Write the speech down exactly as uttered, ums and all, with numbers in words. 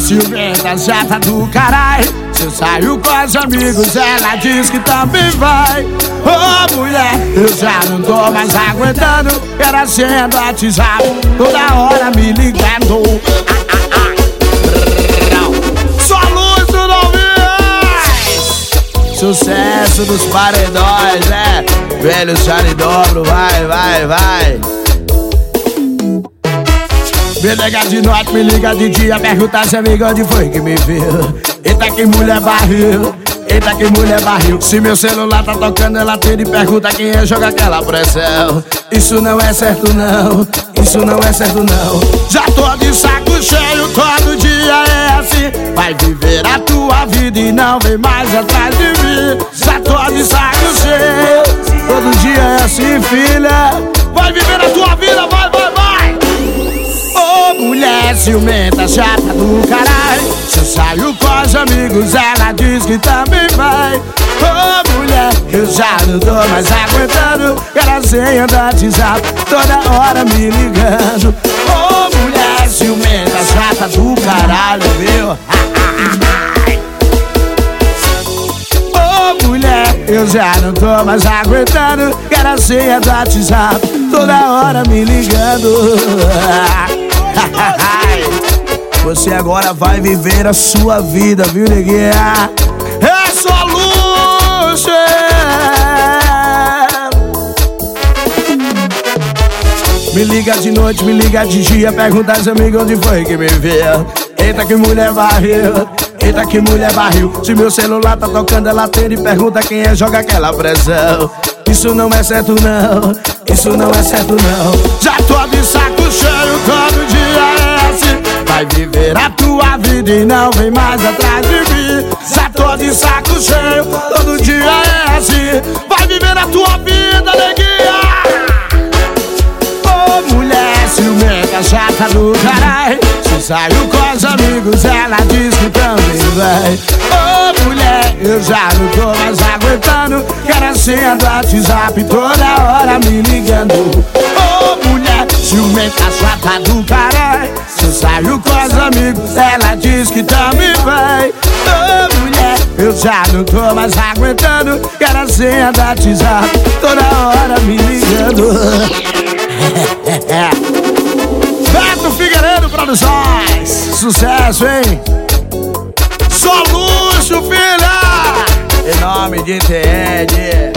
ciumenta, chata do caralho. Se eu saio com os amigos, ela diz que também vai. Ô oh, mulher, eu já não tô mais aguentando. Quero a senha do WhatsApp, toda hora me ligando. Ah, ah, ah. Só luz do Novinhas. Sucesso dos paredões, é. Velho Charlie Dobro, vai, vai, vai. Me liga de noite, me liga de dia, pergunta se amigo onde foi que me viu. Eita que mulher barril, eita que mulher barril. Se meu celular tá tocando, ela tem e pergunta quem é, joga aquela pressão. Isso não é certo não, isso não é certo não. Já tô de saco cheio, todo dia é assim. Vai viver a tua vida e não vem mais atrás de mim. Já tô de saco cheio, todo dia é assim, filha. Vai viver a tua vida, vai, vai, vai. Ô oh, mulher ciumenta, chata do caralho. Se eu saio com os amigos, ela diz que também vai. Ô oh, mulher, eu já não tô mais aguentando. Quero a senha do WhatsApp, toda hora me ligando. Ô oh, mulher ciumenta, chata do caralho, viu? Ô oh, mulher, eu já não tô mais aguentando. Quero a senha do WhatsApp, toda hora me ligando. Você agora vai viver a sua vida, viu, neguinha? É só luxo. Me liga de noite, me liga de dia, pergunta aos amigos onde foi que me viu. Eita que mulher barril, eita que mulher barril. Se meu celular tá tocando, ela atende e pergunta quem é, joga aquela pressão. Isso não é certo não, isso não é certo não. Já tô de saco cheio, todo dia é assim. Vai viver a tua vida e não vem mais atrás de mim. Já tô de saco cheio, todo dia é assim. Vai viver a tua vida, neguinha. Ô oh, mulher ciumenta, chata do caralho. Se saio com os amigos, ela diz que também vai. Ô oh, mulher, eu já não tô mais aguentando. Quero a senha do WhatsApp, toda hora me ligando. Ô oh, mulher ciumenta, chata do caralho. Se eu saio com os amigos, ela diz que também vai. Ô oh, mulher, eu já não tô mais aguentando. Quero a senha do WhatsApp, toda hora me ligando. Beto Figueiredo Produções, sucesso, hein? Só luxo, filha! Em nome de T N